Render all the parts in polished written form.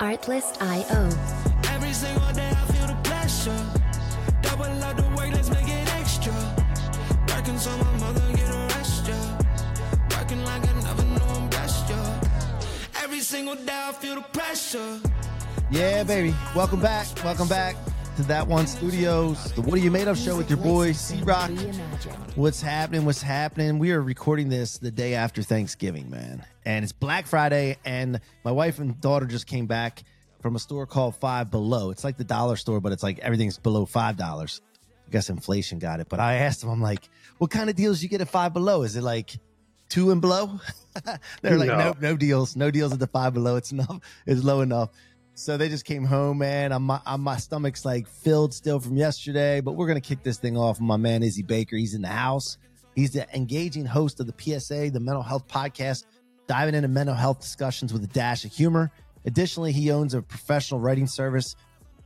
Artlist.io. Every single day I feel the pressure. Double up the work, let's make it extra. Working so my mother get a rest, yeah. Working like I never know I'm blessed, yeah. Every single day I feel the pressure. Yeah, baby. Welcome back. Welcome back to That One Studios, the What Are You Made Of show with your boy, C-Rock. What's happening? What's happening? We are recording this the day after Thanksgiving, man. And it's Black Friday, and my wife and daughter just came back from a store called Five Below. It's like the dollar store, but it's like everything's below $5. I guess inflation got it. But I asked them, I'm like, what kind of deals you get at Five Below? Is it like 2 and below? They're like, no deals. No deals at the Five Below. It's enough. It's low enough. So they just came home, man. My stomach's like filled still from yesterday, but we're going to kick this thing off with my man, Izzy Baker. He's in the house. He's the engaging host of the PSA, the mental health podcast, diving into mental health discussions with a dash of humor. Additionally, he owns a professional writing service,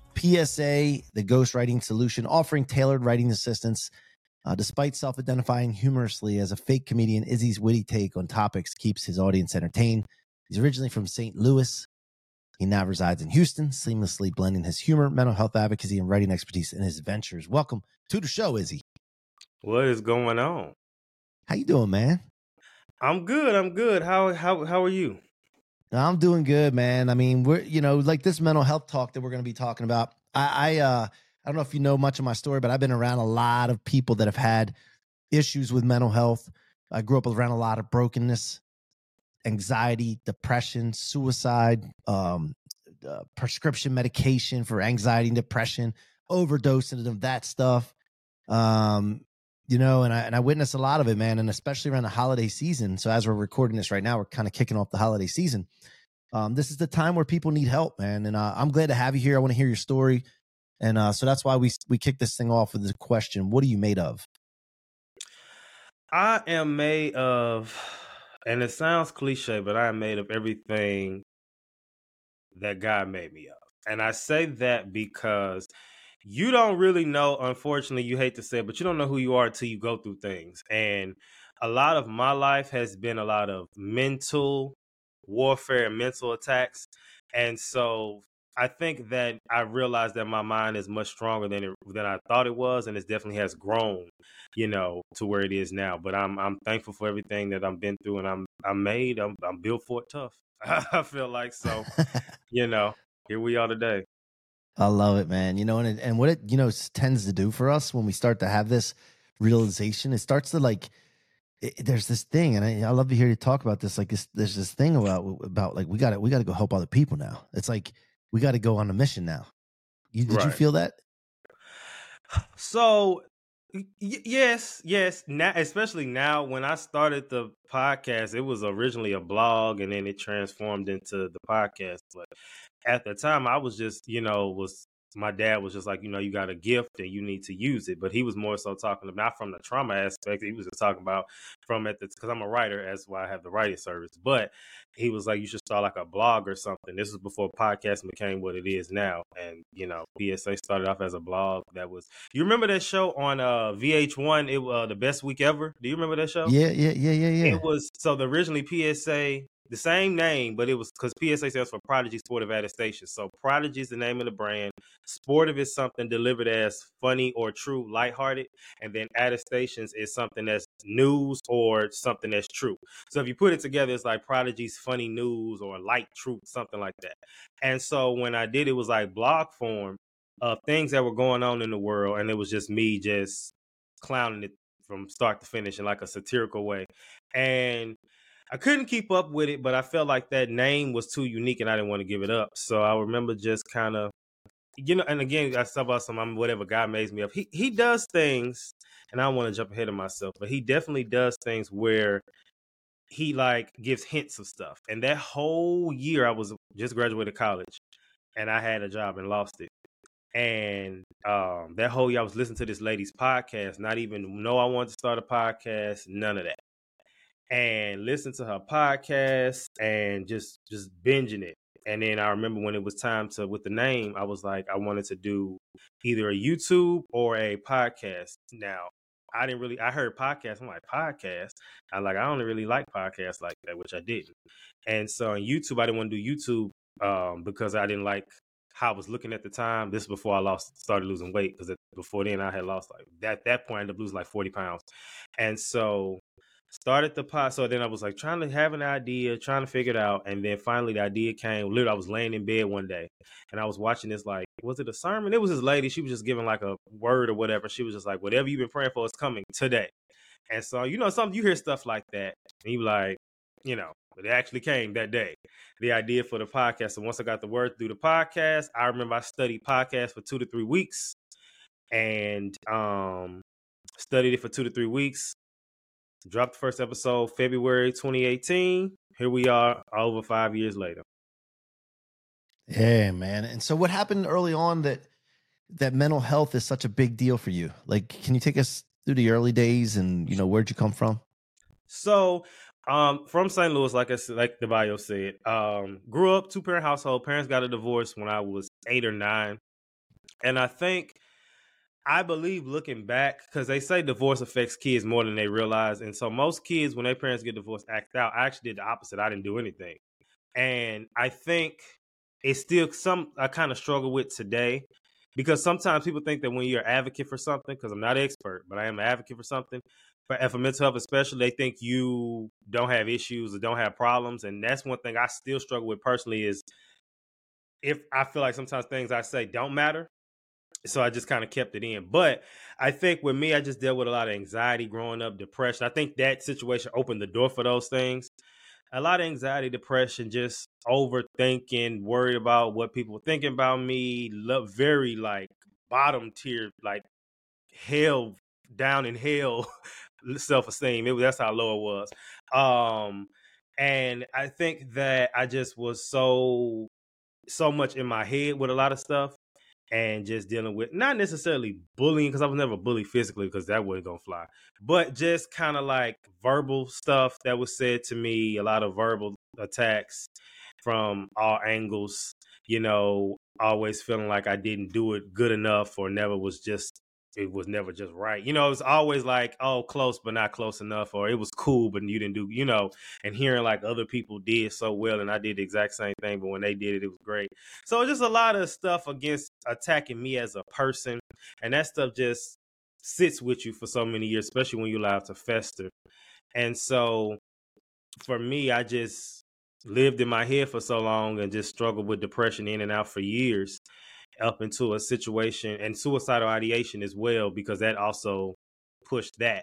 PSA, the ghostwriting solution, offering tailored writing assistance. Despite self-identifying humorously as a fake comedian, Izzy's witty take on topics keeps his audience entertained. He's originally from St. Louis. He now resides in Houston, seamlessly blending his humor, mental health advocacy, and writing expertise in his ventures. Welcome to the show, Izzy. What is going on? How you doing, man? I'm good. How are you? I'm doing good, man. I mean, we're like this mental health talk that we're going to be talking about. I don't know if you know much of my story, but I've been around a lot of people that have had issues with mental health. I grew up around a lot of brokenness, anxiety, depression, suicide, prescription medication for anxiety and depression, overdosing of that stuff. And I witnessed a lot of it, man, and especially around the holiday season. So as we're recording this right now, we're kind of kicking off the holiday season. This is the time where people need help, man. And I'm glad to have you here. I want to hear your story. And so that's why we kick this thing off with the question, what are you made of? I am made of, and it sounds cliche, but I am made of everything that God made me of. And I say that because you don't really know, unfortunately, you hate to say it, but you don't know who you are until you go through things. And a lot of my life has been a lot of mental warfare and mental attacks. And so I think that I realized that my mind is much stronger than I thought it was, and it definitely has grown, to where it is now. But I'm thankful for everything that I've been through, and I'm built for it tough. I feel like so. Here we are today. I love it, man. And what it tends to do for us when we start to have this realization, it starts to there's this thing, and I love to hear you talk about this. Like there's this thing about like we got to go help other people now. It's like we got to go on a mission now. Did you feel that? So yes. Now, especially now, when I started the podcast, it was originally a blog, and then it transformed into the podcast. But at the time, I was just, my dad was just like, you got a gift and you need to use it. But he was more so talking about, not from the trauma aspect. He was just talking about because I'm a writer, that's why I have the writing service. But he was like, you should start like a blog or something. This was before podcasting became what it is now. And, PSA started off as a blog. You remember that show on VH1, The Best Week Ever? Do you remember that show? Yeah. It was, so originally PSA, the same name, but it was because PSA stands for Prodigy Sportive Attestation. So Prodigy is the name of the brand. Sportive is something delivered as funny or true, lighthearted. And then attestations is something that's news or something that's true. So if you put it together, it's like Prodigy's funny news or light truth, something like that. And so when I did, it was like blog form of things that were going on in the world. And it was just me just clowning it from start to finish in like a satirical way. And I couldn't keep up with it, but I felt like that name was too unique and I didn't want to give it up. So I remember just kind of, and again, I talk about whatever God made me of. He does things, and I don't want to jump ahead of myself, but he definitely does things where he like gives hints of stuff. And that whole year I was just graduated college and I had a job and lost it. And that whole year I was listening to this lady's podcast, not even know I wanted to start a podcast, none of that. And listen to her podcast and just binging it. And then I remember when it was time with the name, I was like, I wanted to do either a YouTube or a podcast. Now, I heard podcast. I'm like, podcast? I don't really like podcasts like that, which I didn't. And so on YouTube, I didn't want to do YouTube because I didn't like how I was looking at the time. This is before I started losing weight, because before then I had lost at that point I ended up losing like 40 pounds. And so started the pod. So then I was like trying to have an idea, trying to figure it out. And then finally the idea came. Literally, I was laying in bed one day and I was watching this, like, was it a sermon? It was this lady. She was just giving like a word or whatever. She was just like, whatever you've been praying for is coming today. And so, something, you hear stuff like that and you like, but it actually came that day, the idea for the podcast. And once I got the word through the podcast, I remember I studied podcasts for 2 to 3 weeks and studied it for 2 to 3 weeks. Dropped the first episode February 2018. Here we are over 5 years later. Yeah, man. And so what happened early on that mental health is such a big deal for you? Like, can you take us through the early days and, where'd you come from? So, from St. Louis, like I said, like the bio said, grew up 2-parent household. Parents got a divorce when I was 8 or 9. And I believe, looking back, because they say divorce affects kids more than they realize. And so most kids, when their parents get divorced, act out. I actually did the opposite. I didn't do anything. And I think it's still I kind of struggle with today, because sometimes people think that when you're an advocate for something, because I'm not an expert, but I am an advocate for something, for mental health especially, they think you don't have issues or don't have problems. And that's one thing I still struggle with personally, is if I feel like sometimes things I say don't matter. So I just kind of kept it in. But I think with me, I just dealt with a lot of anxiety growing up, depression. I think that situation opened the door for those things. A lot of anxiety, depression, just overthinking, worried about what people were thinking about me, very like bottom tier, like hell, down in hell self-esteem. That's how low it was. And I think that I just was so much in my head with a lot of stuff. And just dealing with not necessarily bullying, because I was never bullied physically, because that wasn't going to fly, but just kind of like verbal stuff that was said to me, a lot of verbal attacks from all angles, always feeling like I didn't do it good enough, or it was never just right. It was always like, oh, close, but not close enough, or it was cool, but you didn't do, and hearing like other people did so well and I did the exact same thing, but when they did it, it was great. So just a lot of stuff against attacking me as a person. And that stuff just sits with you for so many years, especially when you allow it to fester. And so for me, I just lived in my head for so long and just struggled with depression in and out for years, up into a situation, and suicidal ideation as well, because that also pushed that.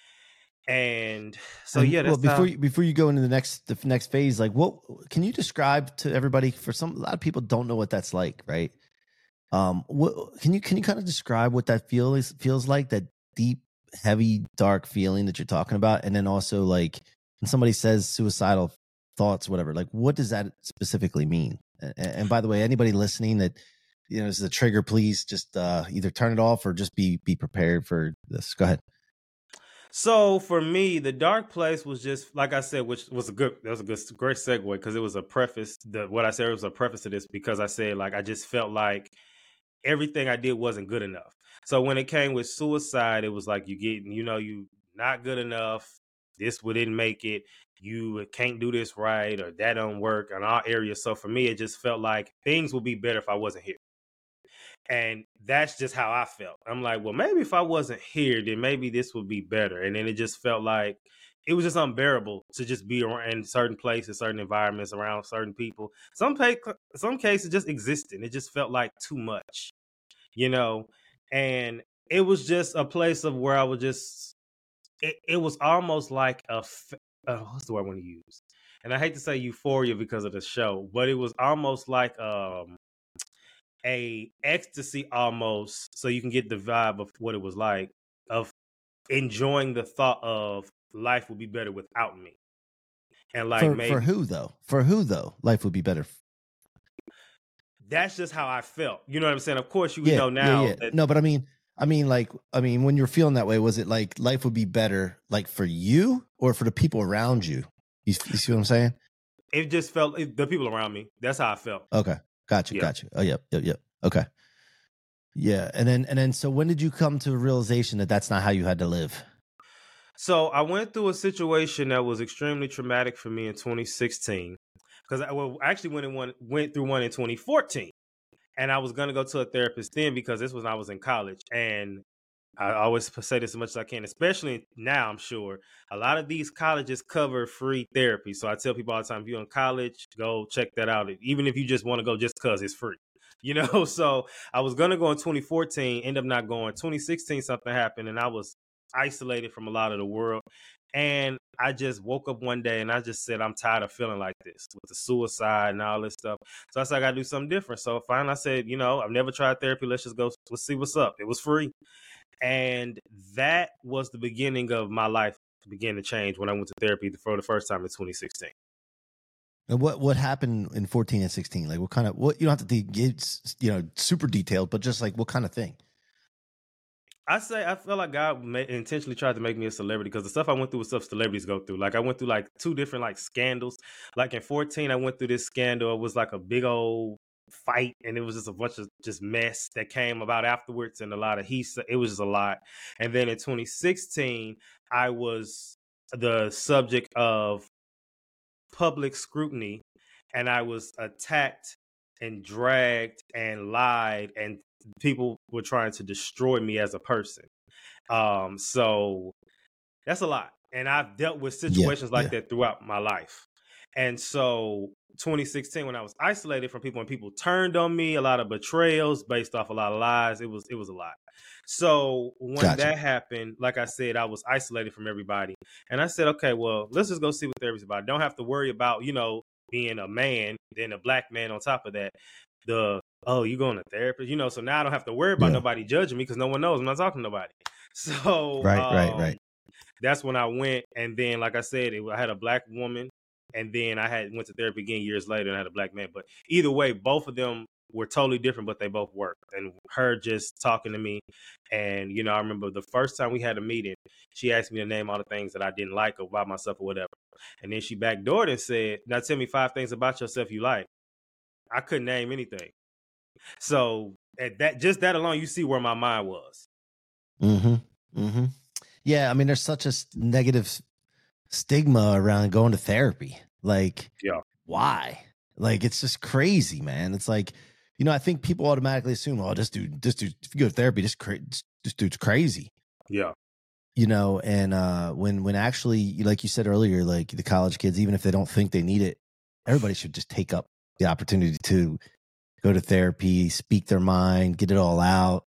And so, yeah, that's before you go into the next phase, like, what can you describe to everybody? A lot of people don't know what that's like, right? What can you kind of describe what that feels like, that deep, heavy, dark feeling that you're talking about? And then also, like, when somebody says suicidal thoughts, whatever, like, what does that specifically mean? And by the way, anybody listening that, this is a trigger, please just either turn it off or just be prepared for this. Go ahead. So for me, the dark place was just, like I said, which was great segue, because it was a preface. What I said was a preface to this, because I said, like, I just felt like everything I did wasn't good enough. So when it came with suicide, it was like, you not good enough. This didn't make it. You can't do this right, or that don't work in all areas. So for me, it just felt like things would be better if I wasn't here. And that's just how I felt. I'm like, well, maybe if I wasn't here, then maybe this would be better. And then it just felt like it was just unbearable to just be around in certain places, certain environments, around certain people. Some cases just existing. It just felt like too much, and it was just a place of where I was just, it was almost like what's the word I want to use? And I hate to say euphoria because of the show, but it was almost like, a ecstasy almost, so you can get the vibe of what it was like, of enjoying the thought of life would be better without me. And like, for who though life would be better? That's just how I felt. You know what I'm saying? Of course you know now. Yeah. No, but I mean when you're feeling that way, was it like life would be better, like, for you or for the people around you? You see what I'm saying? It just felt the people around me. That's how I felt. Okay. Gotcha. Oh, yep. Okay. Yeah. And then, so when did you come to a realization that that's not how you had to live? So I went through a situation that was extremely traumatic for me in 2016, because I actually went through one in 2014, and I was gonna go to a therapist then because this was when I was in college, and I always say this as much as I can, especially now. I'm sure a lot of these colleges cover free therapy, so I tell people all the time: if you're in college, go check that out. Even if you just want to go, just because it's free, you know. So I was gonna go in 2014, end up not going. 2016, something happened, and I was isolated from a lot of the world. And I just woke up one day and I just said, I'm tired of feeling like this with the suicide and all this stuff. So I said, I got to do something different. So finally I said, I've never tried therapy. Let's see what's up. It was free. And that was the beginning of my life began to change when I went to therapy for the first time in 2016. And what happened in 14 and 16? Like what you don't have to get, super detailed, but just like what kind of thing? I feel like God intentionally tried to make me a celebrity because the stuff I went through was stuff celebrities go through. Like I went through like 2 different like scandals. Like in 14, I went through this scandal. It was like a big old fight, and it was just a bunch of just mess that came about afterwards, and a lot of it was just a lot. And then in 2016, I was the subject of public scrutiny, and I was attacked and dragged and lied, and people were trying to destroy me as a person. So that's a lot. And I've dealt with situations like that throughout my life. And so 2016, when I was isolated from people and people turned on me, a lot of betrayals based off a lot of lies, it was a lot. So when that happened, like I said, I was isolated from everybody. And I said, okay, well, let's just go see what therapy's about. I don't have to worry about, being a man, then a black man on top of that. You going to therapy? So now I don't have to worry about nobody judging me because no one knows I'm not talking to nobody. So right. That's when I went. And then, like I said, I had a black woman, and then I went to therapy again years later and I had a black man. But either way, both of them were totally different, but they both worked. And her just talking to me. And, I remember the first time we had a meeting, she asked me to name all the things that I didn't like about myself or whatever. And then she backdoored and said, now tell me 5 things about yourself you like. I couldn't name anything. So at that alone, you see where my mind was. Yeah. I mean, there's such a negative stigma around going to therapy. Like, why? Like, it's just crazy, man. It's like, I think people automatically assume, oh, this dude, if you go to therapy, this dude's crazy. Yeah. And when actually, like you said earlier, like the college kids, even if they don't think they need it, everybody should just take up the opportunity to go to therapy, speak their mind, get it all out,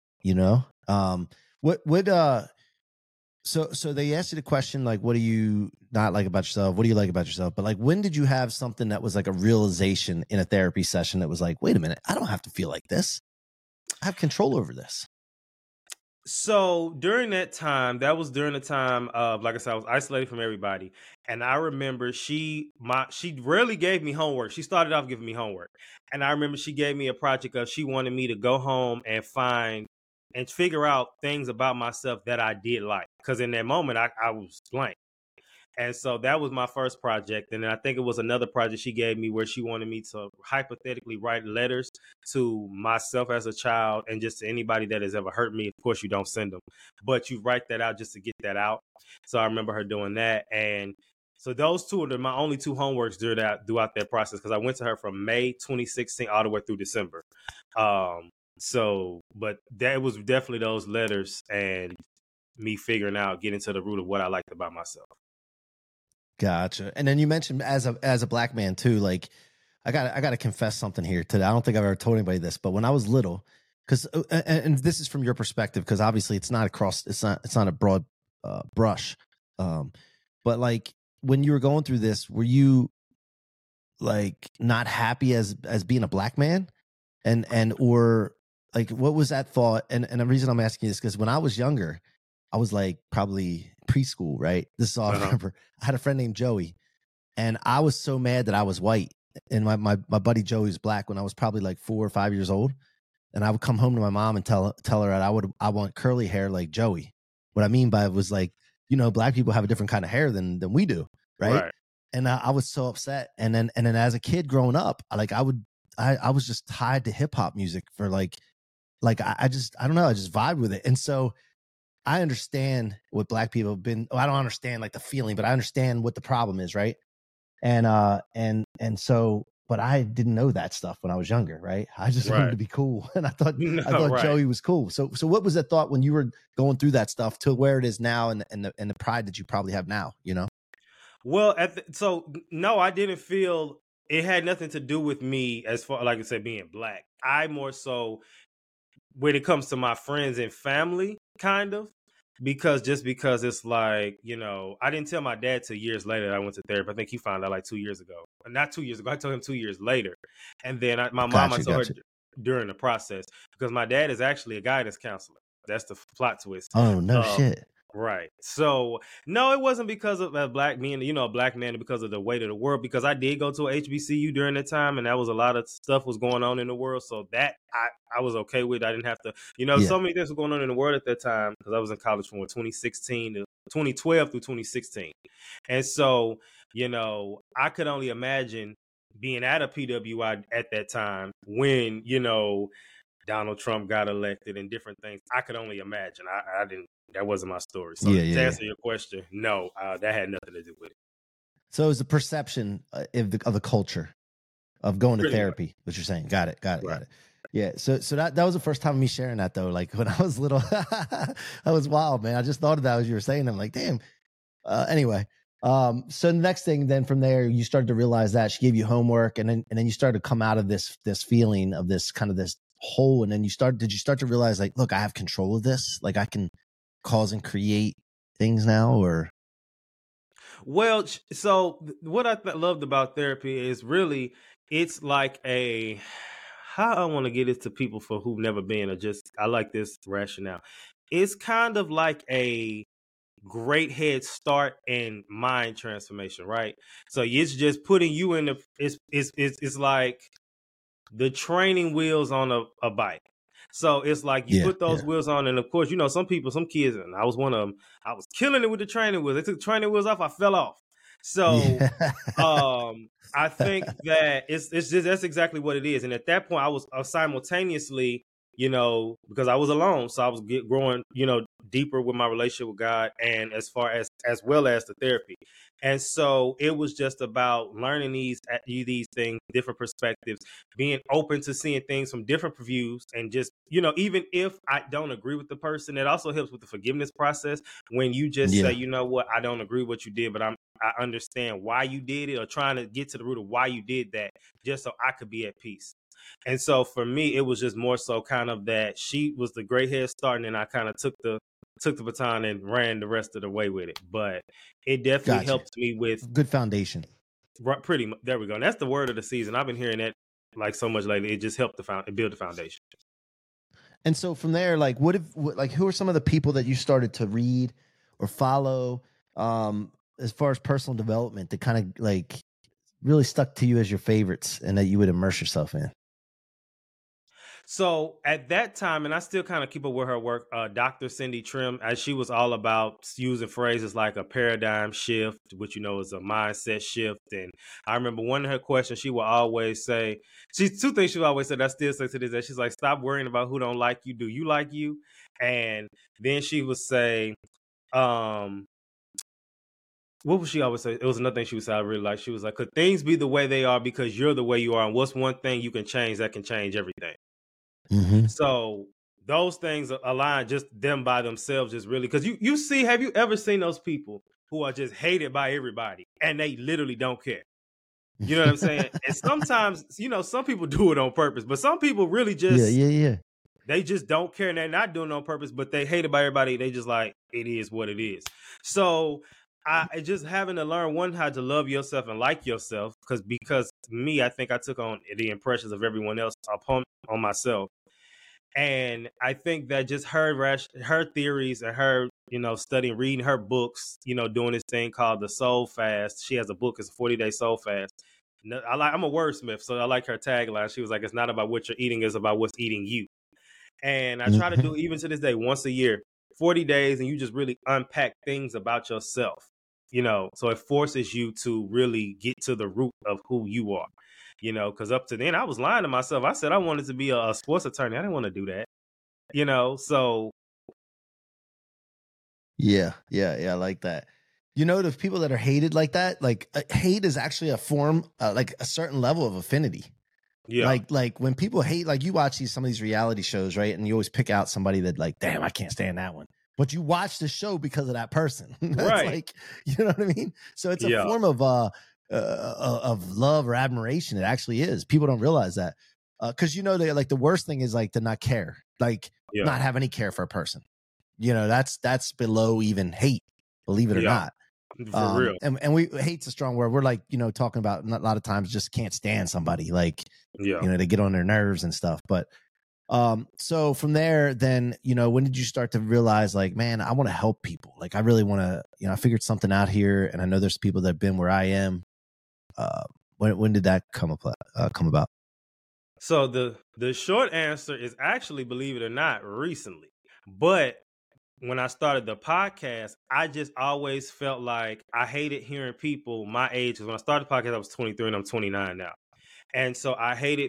So they asked you the question, like, what do you not like about yourself? What do you like about yourself? But like, when did you have something that was like a realization in a therapy session that was like, wait a minute, I don't have to feel like this. I have control over this. So during that time, that was during the time of, like I said, I was isolated from everybody. And I remember she rarely gave me homework. She started off giving me homework. And I remember she gave me a project of, she wanted me to go home and find and figure out things about myself that I did like. Because in that moment, I was blank. And so that was my first project. And then I think it was another project she gave me where she wanted me to hypothetically write letters to myself as a child and just to anybody that has ever hurt me. Of course, you don't send them, but you write that out just to get that out. So I remember her doing that. And so those two are my only 2 homeworks throughout that process, because I went to her from May 2016 all the way through December. But that was definitely those letters and me figuring out, getting to the root of what I liked about myself. Gotcha. And then you mentioned as a black man too, like I got to confess something here today. I don't think I've ever told anybody this, but when I was little, because and this is from your perspective, because obviously it's not a broad brush, but like when you were going through this, were you like not happy as being a black man, or like what was that thought? And the reason I'm asking you this because when I was younger, I was like probably preschool, right? This is all I remember. I had a friend named Joey, and I was so mad that I was white. And my buddy Joey was black when I was probably like 4 or 5 years old. And I would come home to my mom and tell her that I want curly hair like Joey. What I mean by it was like, black people have a different kind of hair than we do, right? And I was so upset. And then as a kid growing up, like I was just tied to hip hop music for I don't know, I just vibe with it. And so I understand what black people have been. I don't understand like the feeling, but I understand what the problem is, right? And so, but I didn't know that stuff when I was younger, right? I just wanted to be cool, and I thought right. Joey was cool. So what was the thought when you were going through that stuff to where it is now, and the pride that you probably have now, you know? Well, so no, I didn't feel it had nothing to do with me as far, like I said, being black. I more so, when it comes to my friends and family, kind of, because it's like, you know, I didn't tell my dad till years later that I went to therapy. I think he found out like 2 years ago. Not 2 years ago. I told him 2 years later. And then my mom, I told her during the process, because my dad is actually a guidance counselor. That's the plot twist. Oh, no shit. Right. So no, it wasn't because of a black man, you know, a black man, because of the weight of the world, because I did go to a HBCU during that time, and that was a lot of stuff was going on in the world. So that I was okay with. I didn't have to, you know, so many things were going on in the world at that time, because I was in college from 2016 to 2012 through 2016. And so, you know, I could only imagine being at a PWI at that time when, you know, Donald Trump got elected and different things. I could only imagine. I didn't. That wasn't my story. So to answer your question, no, that had nothing to do with it. So it was the perception of the culture of going to therapy. What you're saying? Got it. Got it. Yeah. So that was the first time of me sharing that, though. Like when I was little, that was wild, man. I just thought of that as you were saying. I'm like, damn. Anyway. So the next thing, then from there, you started to realize that she gave you homework, and then you started to come out of this feeling of this kind of this hole, and then did you start to realize, like, look, I have control of this, like I can cause and create things now? Or well, so what I loved about therapy is really, it's like how I want to get it to people for who've never been, or just, I like this rationale. It's kind of like a great head start in mind transformation, right? So it's just putting you in the, it's like the training wheels on a bike. So it's like you put those wheels on, and of course, you know, some kids, and I was one of them, I was killing it with the training wheels. They took the training wheels off, I fell off. So I think that it's just, that's exactly what it is. And at that point, I was simultaneously, you know, because I was alone, so I was growing, you know, deeper with my relationship with God, and as well as the therapy. And so it was just about learning these things, different perspectives, being open to seeing things from different views, and just, you know, even if I don't agree with the person, it also helps with the forgiveness process when you just say, you know what, I don't agree with what you did, but I understand why you did it, or trying to get to the root of why you did that, just so I could be at peace. And so for me, it was just more so kind of that she was the great head start, and then I kind of took the baton and ran the rest of the way with it. But it definitely helped me with good foundation. Right, pretty much. There we go. And that's the word of the season. I've been hearing that like so much lately. It just helped build the foundation. And so from there, like, who are some of the people that you started to read or follow, as far as personal development, that kind of like really stuck to you as your favorites and that you would immerse yourself in? So at that time, and I still kind of keep up with her work, Dr. Cindy Trim, as she was all about using phrases like a paradigm shift, which, you know, is a mindset shift. And I remember one of her questions, she would always say, two things she would always say that I still say to this day. She's like, stop worrying about who don't like you. Do you like you? And then she would say, what would she always say? It was another thing she would say I really like. She was like, could things be the way they are because you're the way you are? And what's one thing you can change that can change everything? Mm-hmm. So those things align, just them by themselves, is really, because you see, have you ever seen those people who are just hated by everybody and they literally don't care? You know what I'm saying? And sometimes, you know, some people do it on purpose, but some people really just they just don't care, and they're not doing it on purpose, but they hate it by everybody. They just like, it is what it is. So I just having to learn, how to love yourself and like yourself, because me, I think I took on the impressions of everyone else upon on myself. And I think that just her theories and her, you know, studying, reading her books, you know, doing this thing called the Soul Fast. She has a book, it's a 40-day Soul Fast. I'm a wordsmith, so I like her tagline. She was like, it's not about what you're eating, it's about what's eating you. And I try to do, even to this day, once a year, 40 days, and you just really unpack things about yourself, you know, so it forces you to really get to the root of who you are. You know, because up to then I was lying to myself. I said I wanted to be a sports attorney. I didn't want to do that. You know, so. Yeah, I like that. You know, the people that are hated like that, like hate is actually a form, like a certain level of affinity. Yeah. Like when people hate, like you watch some of these reality shows, right? And you always pick out somebody that like, damn, I can't stand that one. But you watch the show because of that person. Right. Like, you know what I mean? So it's a form of love or admiration. It actually is. People don't realize that. Because, you know, they like the worst thing is like to not care, like not have any care for a person. You know, that's below even hate, believe it or not. For real. And we hate's a strong word. We're like, you know, talking about a lot of times just can't stand somebody, like, you know, they get on their nerves and stuff. But so from there, then, you know, when did you start to realize like, man, I want to help people? Like, I really want to, you know, I figured something out here, and I know there's people that have been where I am. When did that come about? So the short answer is actually, believe it or not, recently. But when I started the podcast, I just always felt like I hated hearing people my age. Because when I started the podcast, I was 23 and I'm 29 now. And so I hated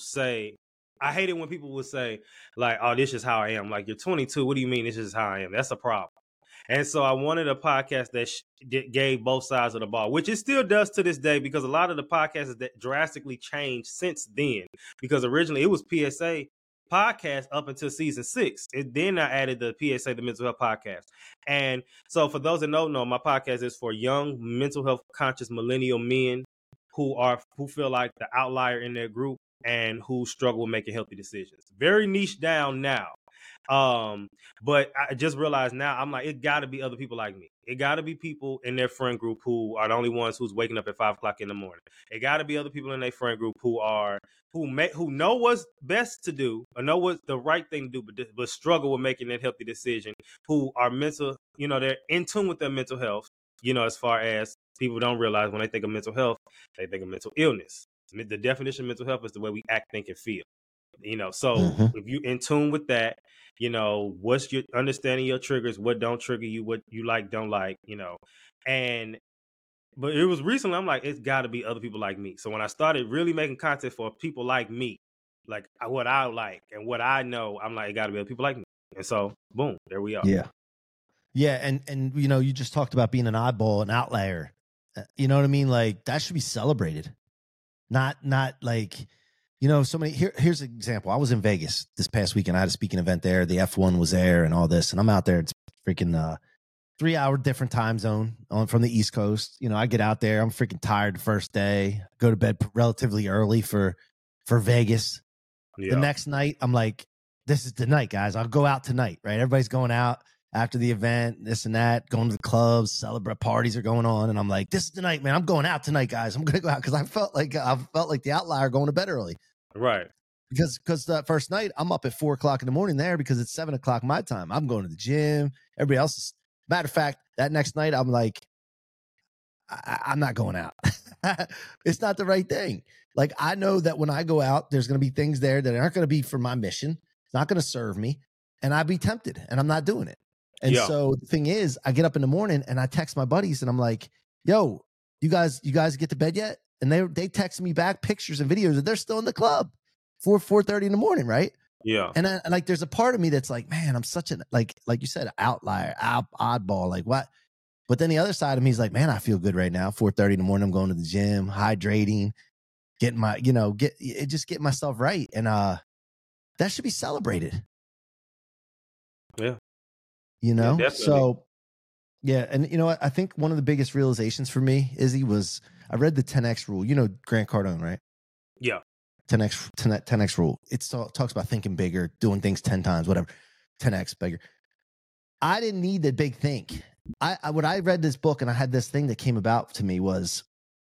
when people would say like, oh, this is how I am. Like, you're 22. What do you mean this is how I am? That's a problem. And so I wanted a podcast that gave both sides of the ball, which it still does to this day, because a lot of the podcasts that drastically changed since then, because originally it was PSA podcast up until season 6. Then I added the PSA, the mental health podcast. And so for those that don't know, my podcast is for young mental health conscious millennial men who feel like the outlier in their group and who struggle with making healthy decisions. Very niche down now. But I just realized now, I'm like, it got to be other people like me. It got to be people in their friend group who are the only ones who's waking up at 5 o'clock in the morning. It got to be other people in their friend group who know what's best to do, or know what's the right thing to do, but struggle with making that healthy decision, who are mental, you know, they're in tune with their mental health, you know, as far as people don't realize when they think of mental health, they think of mental illness. The definition of mental health is the way we act, think, and feel. You know, so if you're in tune with that, you know, what's your understanding your triggers, what don't trigger you, what you like, don't like, you know. But it was recently, I'm like, it's got to be other people like me. So when I started really making content for people like me, like what I like and what I know, I'm like, it got to be other people like me. And so, boom, there we are. Yeah. And you know, you just talked about being an oddball, an outlier. You know what I mean? Like, that should be celebrated. Not like, you know, so many. Here's an example. I was in Vegas this past weekend. I had a speaking event there. The F1 was there and all this. And I'm out there. It's freaking 3-hour different time zone from the East Coast. You know, I get out there. I'm freaking tired the first day. Go to bed relatively early for Vegas. The next night, I'm like, this is the night, guys. I'll go out tonight, right? Everybody's going out after the event, this and that, going to the clubs, celebrate, parties are going on. And I'm like, this is the night, man. I'm going out tonight, guys. I'm going to go out, because I felt like the outlier going to bed early. Right. Because that first night, I'm up at 4 o'clock in the morning there, because it's 7 o'clock my time. I'm going to the gym. Everybody else is. Matter of fact, that next night, I'm like, I'm not going out. It's not the right thing. Like, I know that when I go out, there's going to be things there that aren't going to be for my mission. It's not going to serve me. And I'd be tempted, and I'm not doing it. And so the thing is, I get up in the morning and I text my buddies and I'm like, yo, you guys get to bed yet? And they text me back pictures and videos that they're still in the club 4:30 in the morning, right? Yeah. And like, there's a part of me that's like, man, I'm such an, like you said, outlier, oddball, like what? But then the other side of me is like, man, I feel good right now. 4:30 in the morning, I'm going to the gym, hydrating, getting my, getting myself right. And that should be celebrated. Yeah. You know? Yeah, so yeah. And you know what? I think one of the biggest realizations for me, Izzy, was I read the 10X rule. You know Grant Cardone, right? Yeah. 10X rule. It talks about thinking bigger, doing things 10 times, whatever. 10X bigger. I didn't need the big think. When I read this book and I had this thing that came about to me was,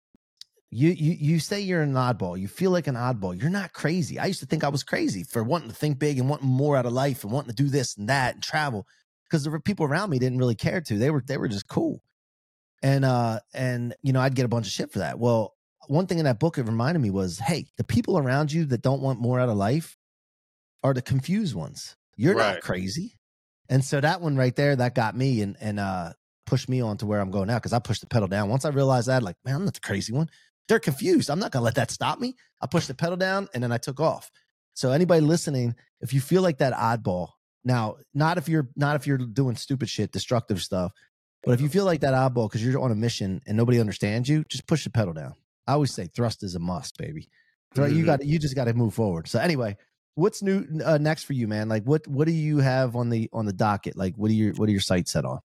you say you're an oddball. You feel like an oddball. You're not crazy. I used to think I was crazy for wanting to think big and wanting more out of life and wanting to do this and that and travel, because there were people around me didn't really care to. They were just cool. And you know, I'd get a bunch of shit for that. Well, one thing in that book it reminded me was, hey, the people around you that don't want more out of life are the confused ones. You're not crazy. And so that one right there, that got me and pushed me on to where I'm going now, because I pushed the pedal down. Once I realized that, like, man, I'm not the crazy one. They're confused. I'm not going to let that stop me. I pushed the pedal down and then I took off. So anybody listening, if you feel like that oddball, now, not if you're doing stupid shit, destructive stuff, But if you feel like that oddball because you're on a mission and nobody understands you, just push the pedal down. I always say thrust is a must, baby. You just got to move forward. So anyway, what's new next for you, man? Like what do you have on the docket? Like what are your sights set on?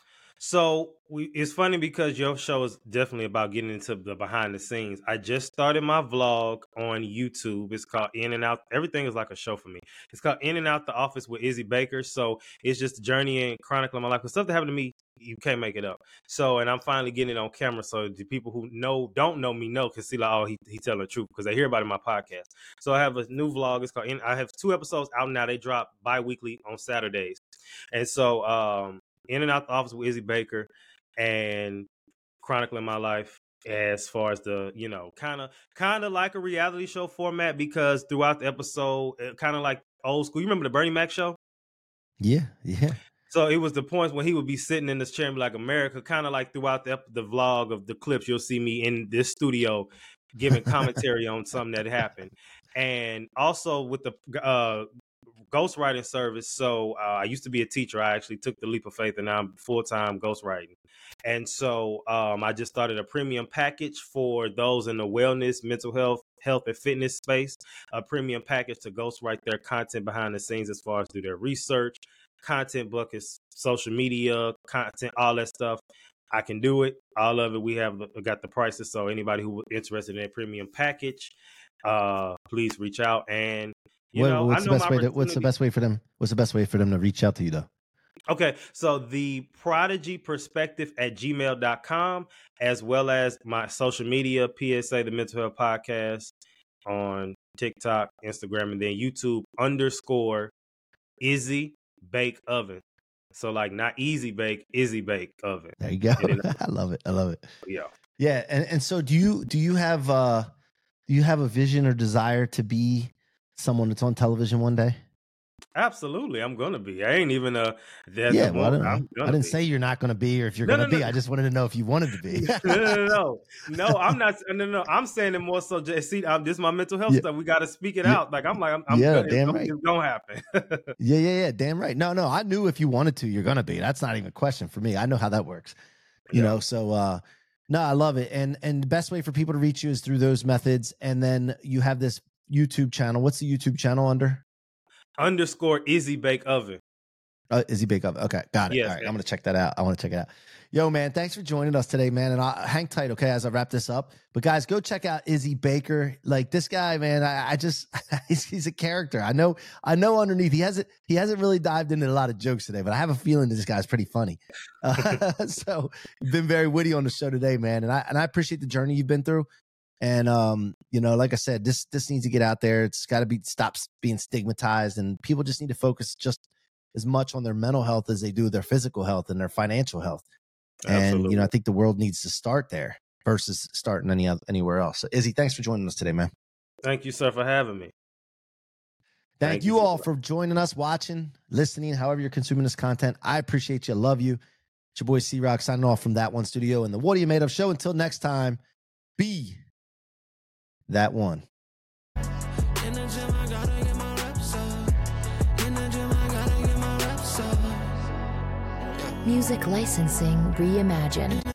So it's funny because your show is definitely about getting into the behind the scenes. I just started my vlog on YouTube. It's called In and Out. Everything is like a show for me. It's called In and Out the Office with Izzy Baker. So it's just a journey and chronicling my life. Because stuff that happened to me, you can't make it up. So, and I'm finally getting it on camera. So the people who don't know me can see like, oh, he telling the truth because they hear about it in my podcast. So I have a new vlog. It's called I have 2 episodes out now. They drop bi-weekly on Saturdays. And so In and Out the Office with Izzy Baker and chronicling my life as far as the, kind of like a reality show format because throughout the episode, kind of like old school. You remember the Bernie Mac show? Yeah. So it was the points when he would be sitting in this chair and be like, America, kind of like throughout the vlog of the clips, you'll see me in this studio giving commentary on something that happened. And also with the ghostwriting service. So I used to be a teacher. I actually took the leap of faith and now I'm full-time ghostwriting. And so I just started a premium package for those in the wellness, mental health and fitness space, a premium package to ghostwrite their content behind the scenes as far as do their research, content buckets, social media, content, all that stuff. I can do it. All of it. We got the prices. So anybody who is interested in a premium package, please reach out. And what's the best way for them to reach out to you though? Okay, so the Prodigy Perspective at gmail.com, as well as my social media, PSA, the Mental Health Podcast on TikTok, Instagram, and then YouTube _ Izzy Bake Oven. So like not Easy Bake, Izzy Bake Oven. There you go. I love it. Yeah. Yeah. And so do you have a vision or desire to be someone that's on television one day? Absolutely, I'm gonna be. I ain't even I didn't say you're not gonna be, or if you're gonna be. I just wanted to know if you wanted to be. No, I'm not. No, I'm saying it more so. Just see, this is my mental health stuff. We got to speak it out. Like I'm damn right. It's gonna happen. Yeah, damn right. No, I knew if you wanted to, you're gonna be. That's not even a question for me. I know how that works. You know, so no, I love it. And the best way for people to reach you is through those methods. And then you have this YouTube channel. What's the YouTube channel under? _ Izzy Bake Oven. Izzy Bake Oven. Okay, got it. Yes, all right, I'm gonna check that out. I want to check it out. Yo, man, thanks for joining us today, man. And I'll hang tight, okay, as I wrap this up. But guys, go check out Izzy Baker. Like this guy, man. I just he's a character. I know underneath he hasn't really dived into a lot of jokes today, but I have a feeling that this guy's pretty funny. So you've been very witty on the show today, man. And I appreciate the journey you've been through. And like I said, this needs to get out there. It's got to stop being stigmatized, and people just need to focus just as much on their mental health as they do their physical health and their financial health. Absolutely. And I think the world needs to start there versus starting anywhere else. So, Izzy, thanks for joining us today, man. Thank you, sir, for having me. Thank you all for joining us, watching, listening, however you're consuming this content. I appreciate you. Love you. It's your boy C-Rock signing off from That One Studio and the What Are You Made Of show. Until next time, be that one. Music licensing reimagined.